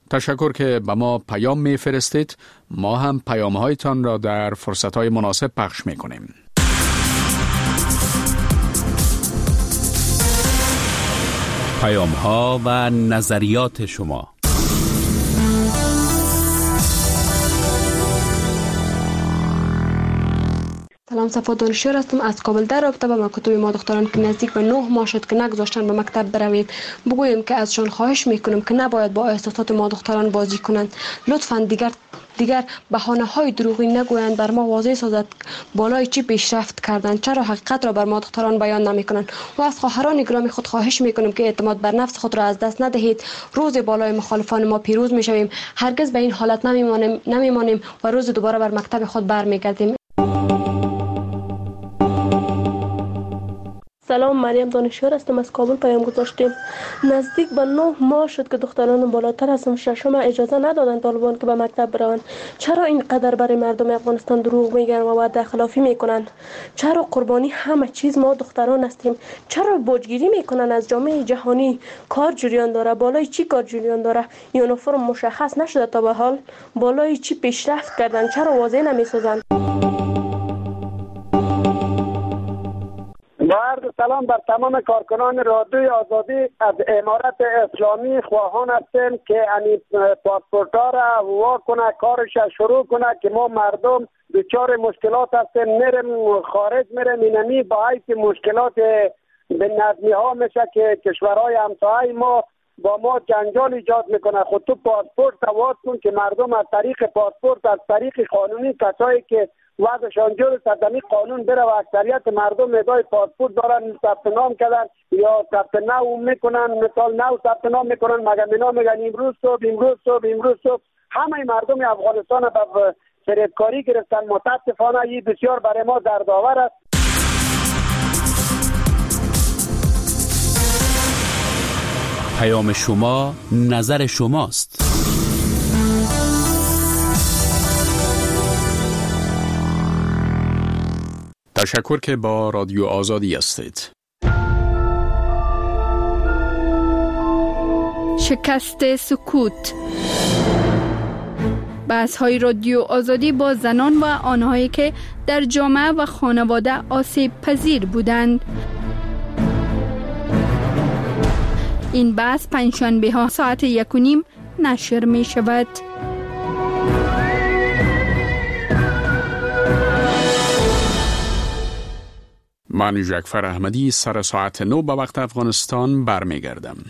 تشکر که به ما پیام میفرستید. ما هم پیام‌هایتان را در فرصت‌های مناسب پخش می‌کنیم. پیام‌ها و نظریات شما. سلام، صفا دانشور هستم از کابل. در رابطه با مکاتب ما دختران که نزدیک به 9 ماه شد که نگذاشتن به مکتب برویم، بگوییم که ازشان خواهش میکنیم که نباید با احساسات ما دختران بازی کنند. لطفاً دیگر بهانه‌های دروغی نگویند، بر ما واضح سازد بالای چی پیشرفت کردند، چرا حقیقت را بر ما دختران بیان نمیکنند. و از خواهران گرامی خود خواهش میکنیم که اعتماد بر نفس خود را از دست ندهید. روز بالای مخالفان ما پیروز میشویم، هرگز به این حالت نمیمانیم و روز دوباره بر مکتب خود برمیگردیم. سلام، مریم دانشور هستم از کابل. پیام گذاشتیم نزدیک به 9 ماه شد که دختران بالاتر از ششم اجازه ندادند طالبان که به مکتب بروند. چرا اینقدر برای مردم افغانستان دروغ میگن و وعده خلافی میکنند؟ چرا قربانی همه چیز ما دختران هستیم؟ چرا بوجگیری میکنن از جامعه جهانی؟ کار جریان داره، بالای چی کار جریان داره؟ یونیفرم مشخص نشده تا به حال، بالای چی پیشرفت کردن؟ چرا واضح نمیسازند؟ با عرض سلام بر تمام کارکنان رادیوی آزادی. از امارت اسلامی خواهان هستیم که پاسپورت را وا کنه، کارش شروع کنه که ما مردم دچار مشکلات هستیم، میریم خارج، میریم اینمی با حیث مشکلات به نظمی ها میشه که کشورهای همسایه ما با ما جنجال ایجاد میکنه. خود تو پاسپورت وا کن که مردم از طریق پاسپورت، از طریق قانونی، کسایی که وضعشان جور صدمی قانون بره و اکثریت مردم ادعای پاسپورت دارن، ثبت نام کردن یا ثبت نو میکنن، مثال نو ثبت نام میکنن، مگه اینا میگن امروز صبح همه مردم افغانستان به فریبکاری گرفتن. متاسفانه این بسیار برای ما دردآور است. پیام شما نظر شماست. تشکر که با رادیو آزادی هستید. شکست سکوت. بحث‌های رادیو آزادی با زنان و آنهایی که در جامعه و خانواده آسیب پذیر بودند. این بحث پنجشنبه ها ساعت 1:30 نشر می شود. من جعفر احمدی سر ساعت 9 به وقت افغانستان برمیگردم.